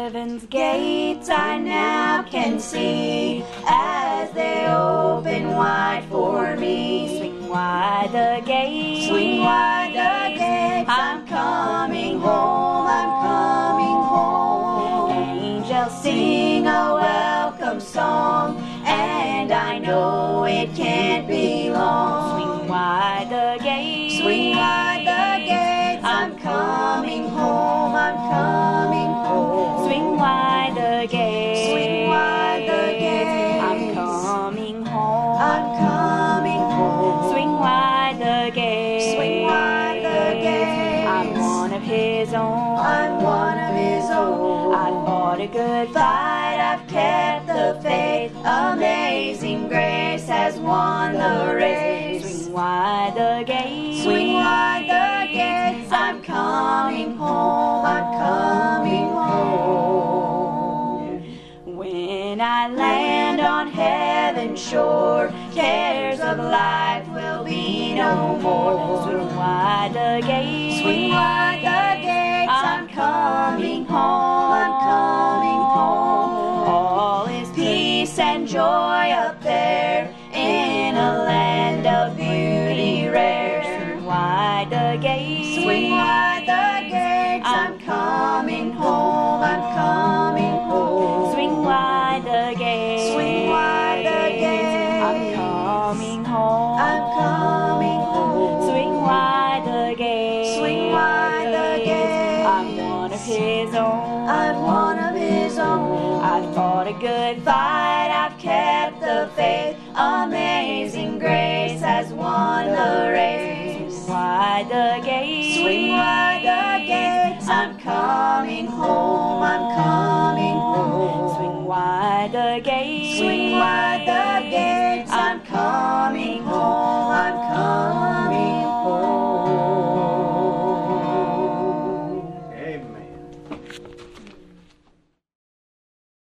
Heaven's gates I now can see as they open wide for me. Swing wide the gates, swing wide the gates. I'm coming home, I'm coming home. Angels sing a welcome song, and I know it can't be long. Swing wide the gates, swing wide the gates. I'm coming home, I'm coming home. Swing wide the gates, swing wide the gates. I'm coming home, I'm coming home. Swing wide the gates, swing wide the gates. I'm one of His own, I'm one of His own. I fought a good fight, I've kept the faith. Amazing grace has won the race. Swing wide the gates, swing wide the gates. I'm coming home, I'm coming home. When I land on heaven's shore, cares of life will be no more. Swing wide the gates, swing wide the gates. I'm coming home, I'm coming home. All is peace and joy up there in a land of beauty rare. Swing wide the gates, swing wide the gates. I'm coming home, I'm coming home. Swing wide the gates, swing wide the gates. I'm coming home, I'm coming home. Swing wide the gates, swing wide the gates. I'm one of His own, I'm one of His own. I fought a good fight, I've kept the faith. Amazing grace has won the race. Swing wide the gates, swing wide the gates. I'm coming home, I'm coming home. Swing wide the gates, swing wide the gates. I'm coming home,